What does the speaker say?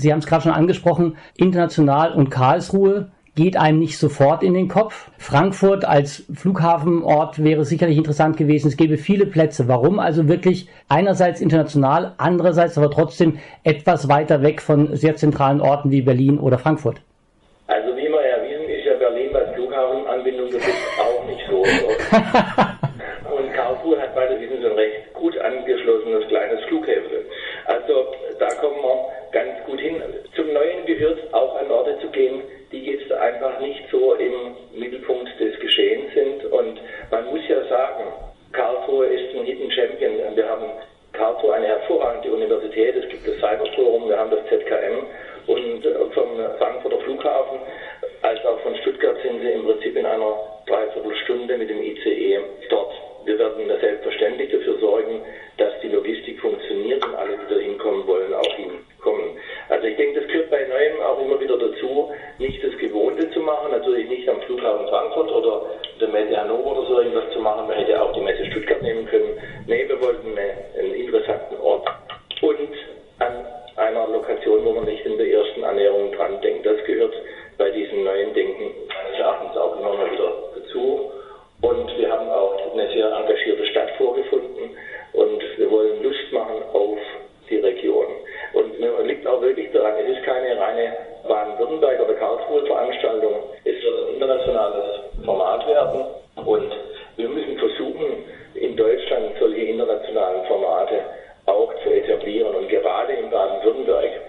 Sie haben es gerade schon angesprochen, international und Karlsruhe geht einem nicht sofort in den Kopf. Frankfurt als Flughafenort wäre sicherlich interessant gewesen. Es gäbe viele Plätze. Warum also wirklich einerseits international, andererseits aber trotzdem etwas weiter weg von sehr zentralen Orten wie Berlin oder Frankfurt? Also wie wir ja wissen, ist ja Berlin, was Flughafenanbindung betrifft, auch nicht so. Und Karlsruhe hat beide wissen so ein recht gut angeschlossenes kleines Flughäfen. Also da kommen wir ganz gut hin. Zum Neuen gehört auch an Orte zu gehen, die jetzt einfach nicht so im Mittelpunkt des Geschehens sind. Und man muss ja sagen, Karlsruhe ist ein Hidden Champion. Wir haben Karlsruhe eine hervorragende Universität. Es gibt das Cyberforum, wir haben das ZKM und vom Frankfurter Flughafen als auch von Stuttgart sind sie im Prinzip in einer Dreiviertelstunde mit dem ICE dort. Wir werden selbstverständlich dafür sorgen, dass die Logistik funktioniert und alle, die da hinkommen wollen, auch hinkommen. Also ich denke, das gehört bei Neuem auch immer wieder dazu, nicht das Gewohnte zu machen, natürlich nicht am Flughafen Frankfurt oder der Messe Hannover oder so irgendwas zu machen. Man hätte auch die Messe Stuttgart nehmen können. Nee, wir wollten einen interessanten Ort und an einer Lokation, wo man nicht in der ersten Annäherung dran denkt. Das gehört bei diesem neuen Denken meines Erachtens auch immer mal wieder dazu. Und wir haben auch eine sehr engagierte Stadt vorgefunden und wir wollen Lust machen auf die Region. Und mir liegt auch wirklich daran, es ist keine reine Baden-Württemberg- oder Karlsruhe-Veranstaltung. Es wird ein internationales Format werden und wir müssen versuchen, in Deutschland solche internationalen Formate auch zu etablieren. Und gerade in Baden-Württemberg